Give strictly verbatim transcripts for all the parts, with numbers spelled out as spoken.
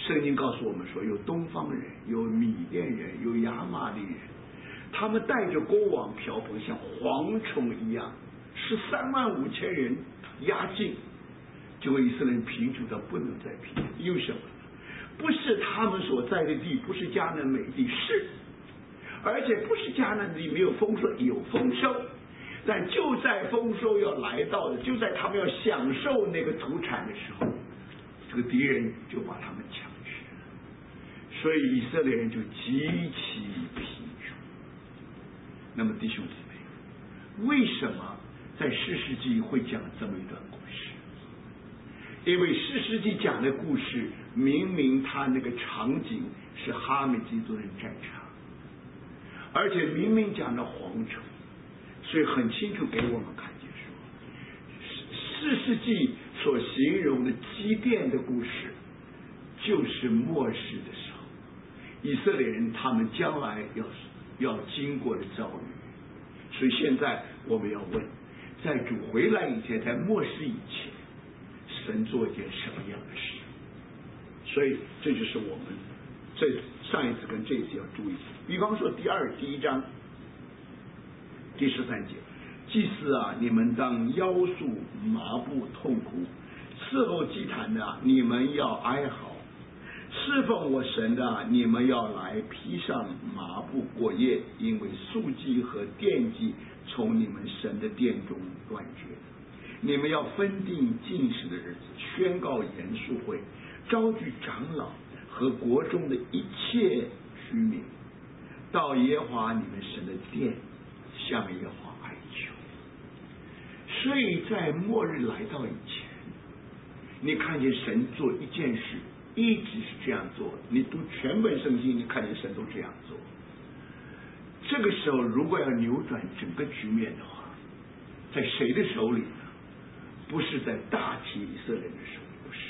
圣经告诉我们说，有东方人，有米甸人，有亚玛力人，他们带着锅网瓢盆，像蝗虫一样，十三万五千人压境，结果以色列人贫穷到不能再贫，因为什么？不是他们所在的地，不是迦南美地，是，而且不是迦南地没有丰收，有丰收，但就在丰收要来到的，就在他们要享受那个土产的时候，这个敌人就把他们抢去了，所以以色列人就极其贫穷。那么弟兄姊妹，为什么在士师记会讲这么一段故事？因为士师记讲的故事，明明他那个场景是哈美基多人战场，而且明明讲的蝗虫，所以很清楚给我们看见说，士师记所形容的基甸的故事，就是末世的时候，以色列人他们将来要要经过的遭遇。所以现在我们要问，在主回来以前，在末世以前，神做一件什么样的事？所以这就是我们这上一次跟这一次要注意。比方说第二第一章第十三节，祭司啊，你们当腰束麻布痛哭，伺候祭坛的、啊、你们要哀嚎，侍奉我神的、啊、你们要来披上麻布过夜，因为素祭和奠祭从你们神的殿中断绝。你们要分定禁食的日子，宣告严肃会，召集长老和国中的一切居民，到耶和华你们神的殿，向耶和华哀求。所以在末日来到以前，你看见神做一件事，一直是这样做。你读全本圣经，你看见神都这样做。这个时候，如果要扭转整个局面的话，在谁的手里呢？不是在大体以色列人的手里，不是。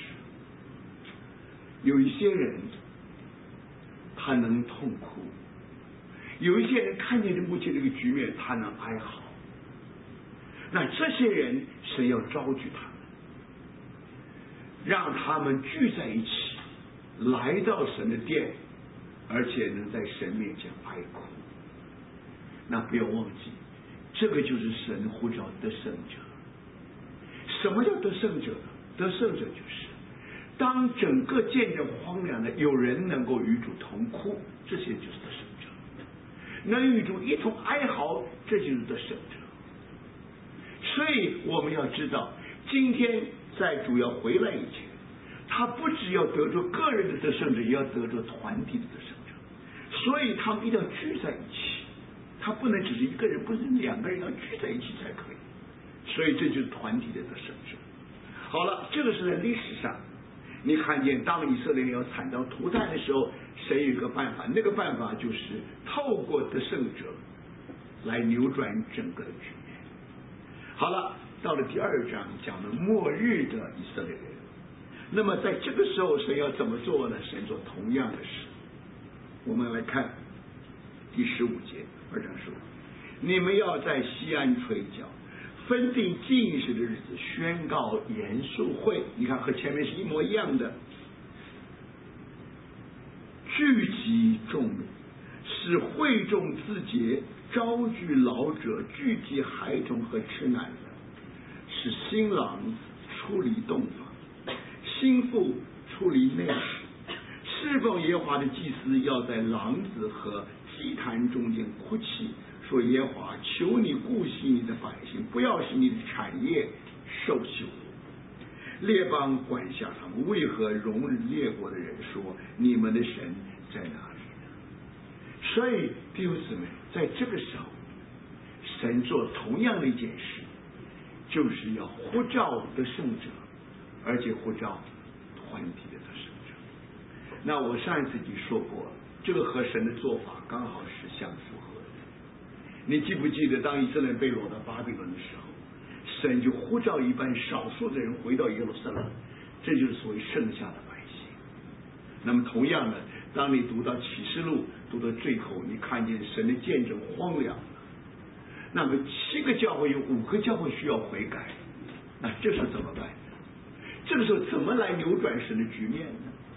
有一些人他能痛哭，有一些人看见目前这个局面，他能哀嚎。那这些人，神要召集他们，让他们聚在一起，来到神的殿，而且能在神面前哀哭。那不要忘记，这个就是神呼召得胜者。什么叫得胜者呢？得胜者就是当整个见证荒凉的，有人能够与主同哭，这些就是得胜者；能与主一同哀嚎，这就是得胜者。所以我们要知道，今天在主要回来以前，他不只要得着个人的得胜者，也要得着团体的得胜者。所以他们一定要聚在一起，他不能只是一个人，不是两个人，要聚在一起才可以。所以这就是团体的得胜者。好了，这个是在历史上，你看见当以色列人要惨遭涂炭的时候，谁有一个办法？那个办法就是透过得胜者来扭转整个的局面。好了，到了第二章讲的末日的以色列人，那么在这个时候神要怎么做呢？神做同样的事。我们来看第十五节，二章说：你们要在西安吹角，分定禁食的日子，宣告严肃会。你看和前面是一模一样的。聚集众民，使会众自洁，招聚老者，聚集孩童和吃奶的，使新郎出离洞房，新妇出离内室。侍奉耶和华的祭司要在廊子和祭坛中间哭泣，说耶和华，求你顾惜你的百姓，不要使你的产业受羞。列邦管辖他们，为何容忍列国的人说你们的神在哪里呢？所以弟兄姊妹，在这个时候，神做同样的一件事，就是要呼召得胜者，而且呼召团体的得胜者。那我上一次已经说过，这个和神的做法刚好是相符合的。你记不记得，当以色列被掳到巴比伦的时候，神就呼召一般少数的人回到耶路撒冷，这就是所谓剩下的百姓。那么同样的，当你读到启示录读到最后，你看见神的见证荒凉了，那么七个教会有五个教会需要悔改，那这时候怎么办？这个时候怎么来扭转神的局面呢？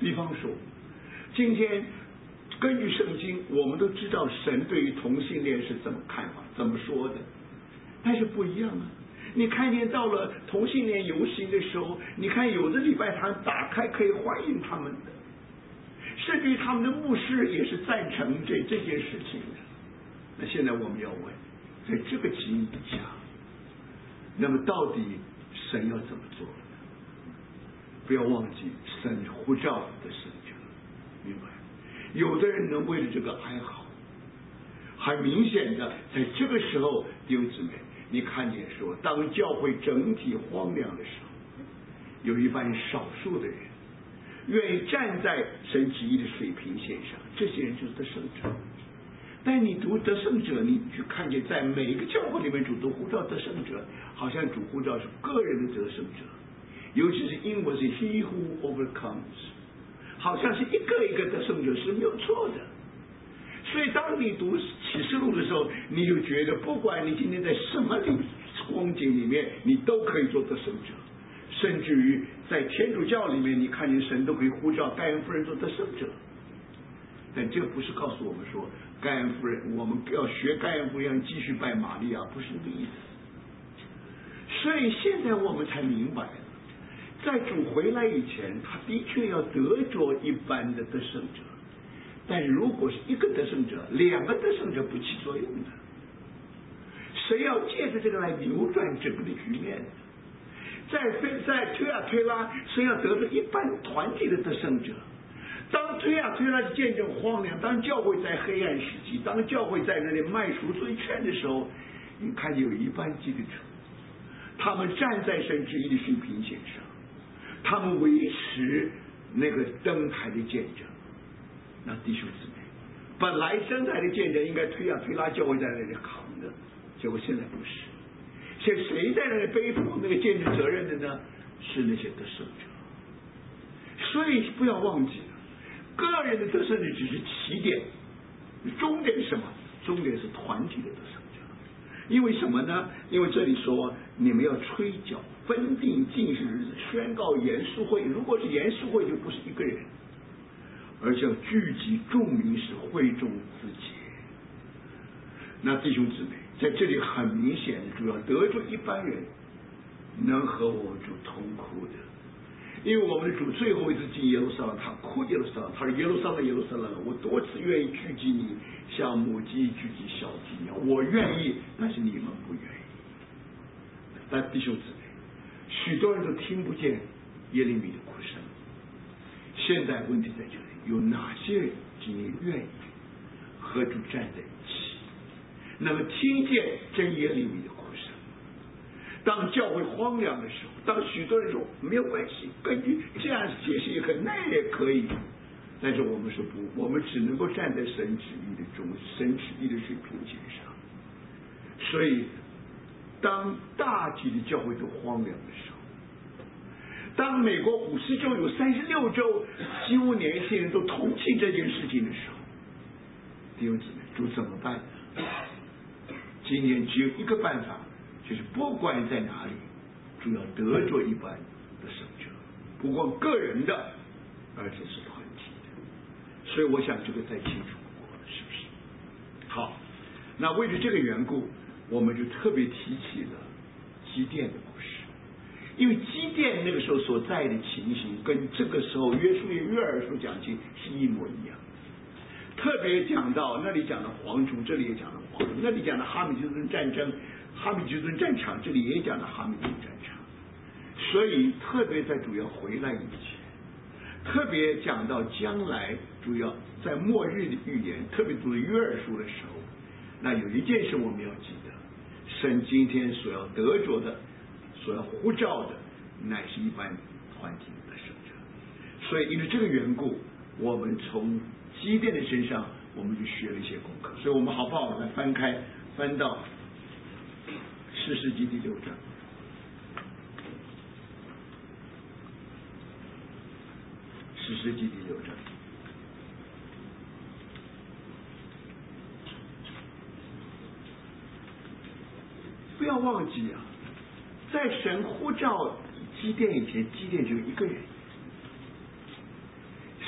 比方说，今天根据圣经，我们都知道神对于同性恋是怎么看法、怎么说的，但是不一样啊。你看见到了同性恋游行的时候，你看有的礼拜堂打开可以欢迎他们的，甚至于他们的牧师也是赞成这这件事情的。那现在我们要问，在这个情形底下，那么到底神要怎么做？不要忘记神呼召的圣者，明白？有的人能为了这个哀嚎，很明显的，在这个时候，弟兄姊妹，你看见说，当教会整体荒凉的时候，有一班少数的人愿意站在神旨意的水平线上，这些人就是得胜者。但你读得胜者，你去看见在每一个教会里面，主都呼召得胜者，好像主呼召是个人的得胜者，尤其是英文是 He who overcomes， 好像是一个一个得胜者是没有错的。所以当你读启示录的时候，你就觉得不管你今天在什么里光景里面，你都可以做得胜者。甚至于在天主教里面，你看见神都可以呼召盖恩夫人做得胜者。但这个不是告诉我们说盖恩夫人，我们要学盖恩夫人继续拜玛利亚，不是这个意思。所以现在我们才明白，在主回来以前，他的确要得着一般的得胜者。但如果是一个得胜者，两个得胜者不起作用的。谁要借着这个来扭转整个的局面？在在推啊推拉，谁要得着一般团体的得胜者？当推啊推拉的见证荒凉，当教会在黑暗时期，当教会在那里卖赎罪券的时候，你看有一班基督徒，他们站在神旨意的水平线上，他们维持那个灯台的见证。那弟兄姊妹，本来灯台的见证应该推啊推拉教会在那里扛的，结果现在不是。现在谁在那里背负那个见证责任的呢？是那些得胜者。所以不要忘记了，个人的得胜者只是起点，终点是什么？终点是团体的得胜者。因为什么呢？因为这里说你们要吹角，分定禁食日子，宣告严肃会。如果是严肃会，就不是一个人，而是要聚集众民，使会众自洁。那弟兄姊妹，在这里很明显的，主要得着一般人能和我们主同哭的。因为我们的主最后一次进耶路撒冷，他哭耶路撒冷，他说耶路撒冷耶路撒冷，我多次愿意聚集你，像母鸡聚集小鸡一样，我愿意，但是你们不愿意。但弟兄姊妹，许多人都听不见耶利米的哭声。现在问题在这里，有哪些人今天愿意和主站在一起，那么听见真耶利米的哭声？当教会荒凉的时候，当许多人说没有关系，根据这样解释也可以，那也可以，但是我们说不，我们只能够站在神旨意的中，神旨意的水平线上。所以当大体的教会都荒凉的时候，当美国五十州有三十六州几乎年轻人都同情这件事情的时候，弟兄姊妹，主怎么办呢？今天只有一个办法，就是不管在哪里，主要得着一般的胜者，不光个人的，而且是团体的。所以我想这个再清楚不过了，是不是？好，那为了这个缘故，我们就特别提起了基甸的故事。因为基甸那个时候所在的情形，跟这个时候约书亚约珥书讲经是一模一样。特别讲到那里讲的蝗虫，这里也讲的蝗虫；那里讲的哈米吉顿战争，哈米吉顿战场，这里也讲的哈米吉顿战场。所以特别在主要回来以前，特别讲到将来主要在末日的预言，特别读约珥书的时候，那有一件事我们要记得，神今天所要得着的，所要呼召的，乃是一般团体的胜者。所以因为这个缘故，我们从基甸的身上，我们就学了一些功课。所以我们好不好来翻开，翻到士师记第六章。士师记第六章。不要忘记啊，在神呼召基甸以前，基甸只有一个人。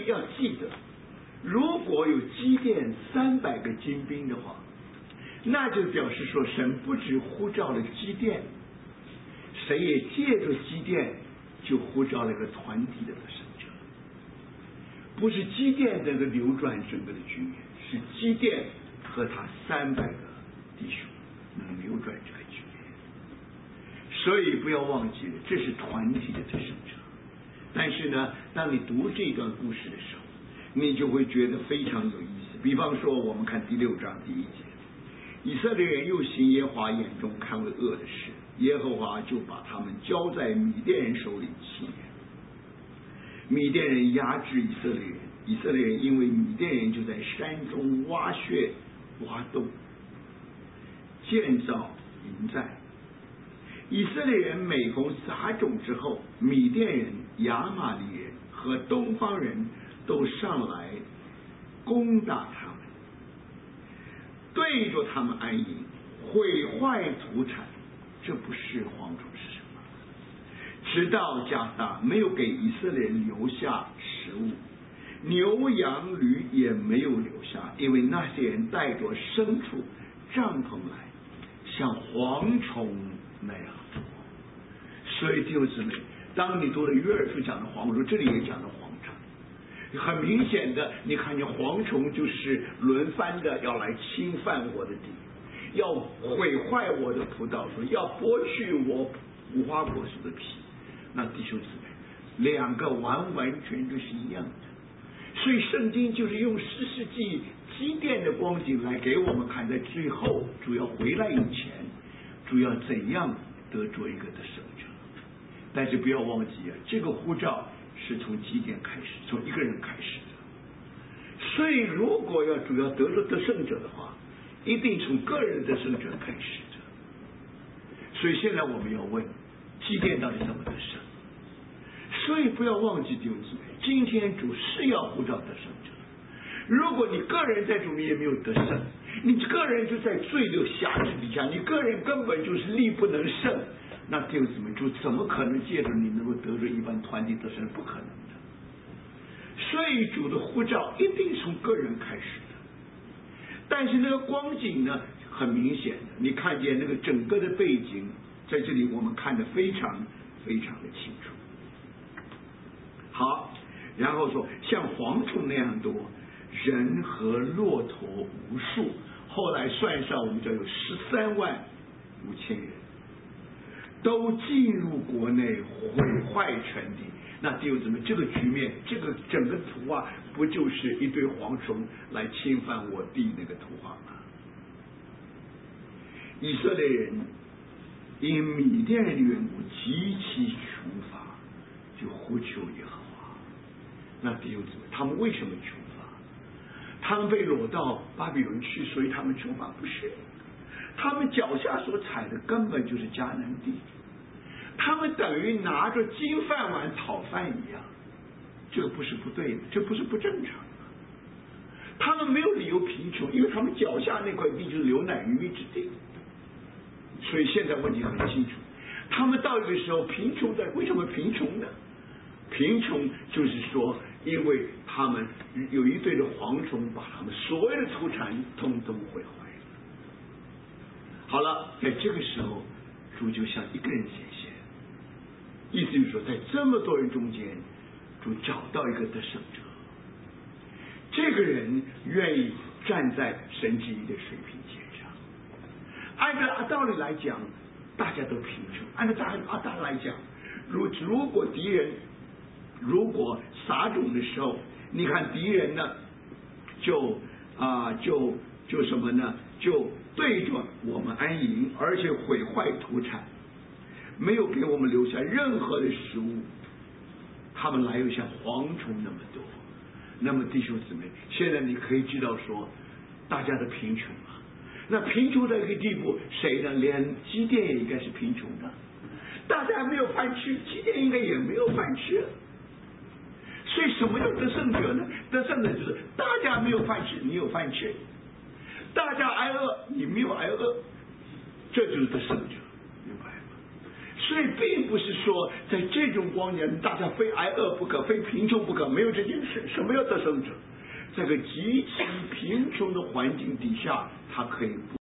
要记得，如果有基甸三百个精兵的话，那就表示说神不只呼召了基甸，谁也借着基甸就呼召了一个团体的得胜者。不是基甸能够扭转整个的局面，是基甸和他三百个弟兄能扭转这个局面。所以不要忘记了，这是团体的得胜者。但是呢，当你读这段故事的时候，你就会觉得非常有意思。比方说，我们看第六章第一节，以色列人又行耶和华眼中看为恶的事，耶和华就把他们交在米甸人手里七年。米甸人压制以色列人，以色列人因为米甸人就在山中挖穴挖洞，建造营寨。以色列人每逢撒种之后，米甸人、亚玛力人和东方人都上来攻打他们，对着他们安营，毁坏土产。这不是蝗虫是什么？直到加萨没有给以色列人留下食物，牛羊驴也没有留下，因为那些人带着牲畜、帐篷来，像蝗虫那样多。所以弟兄姊妹，当你读了约珥书讲的蝗虫，这里也讲的蝗虫，很明显的，你看见蝗虫就是轮番的要来侵犯我的地，要毁坏我的葡萄树，要剥去我无花果树的皮。那弟兄姊妹，两个完完全全是一样的。所以圣经就是用士师记基甸的光景来给我们看，在最后主要回来以前，主要怎样得着一个得胜者。但是不要忘记啊，这个呼召是从基甸开始，从一个人开始的。所以如果要主要得着得胜者的话，一定从个人得胜者开始的。所以现在我们要问，基甸到底怎么得胜？所以不要忘记弟兄姊妹，今天主是要呼召得胜者。如果你个人在主里也没有得胜，你个人就在罪的辖制底下，你个人根本就是力不能胜，那弟兄姊妹，主怎么可能借着你能够得着一般团体得胜？不可能的。所以主的呼召一定从个人开始的。但是那个光景呢，很明显的，你看见那个整个的背景，在这里我们看得非常非常的清楚。好，然后说像蝗虫那样多，人和骆驼无数，后来算上我们就有十三万五千人，都进入国内毁坏全地。那弟兄姊妹，这个局面，这个整个图画不就是一堆蝗虫来侵犯我地那个图画吗？以色列人因米甸人的缘故极其穷乏，就呼求耶和华。那弟兄姊妹，他们为什么穷乏？他们被掳到巴比伦去，所以他们穷乏？不是，他们脚下所踩的根本就是迦南地，他们等于拿着金饭碗讨饭一样，这个不是不对的，这不是不正常的。他们没有理由贫穷，因为他们脚下那块地就是流奶与蜜之地。所以现在问题很清楚，他们到这个时候贫穷在，为什么贫穷呢？贫穷就是说，因为他们有一堆的蝗虫把他们所有的土产通通毁坏了。好了，在这个时候，主就像一个人显现，意思就是说，在这么多人中间，主找到一个得胜者，这个人愿意站在神旨意的水平线上。按照道理来讲，大家都贫穷。按照大啊道理来讲，如如果敌人如果撒种的时候，你看敌人呢，就啊、呃、就就什么呢？就对着我们安营，而且毁坏土产，没有给我们留下任何的食物。他们来又像蝗虫那么多。那么弟兄姊妹，现在你可以知道说，大家的贫穷啊。那贫穷到一个地步，谁呢？连基甸也应该是贫穷的。大家没有饭吃，基甸应该也没有饭吃。所以什么叫得胜者呢？得胜者就是大家没有饭吃，你有饭吃；大家挨饿，你没有挨饿，这就是得胜者，明白吗？ 所以并不是说在这种光年大家非挨饿不可，非贫穷不可，没有这件事。什么叫得胜者？在个极其贫穷的环境底下，他可以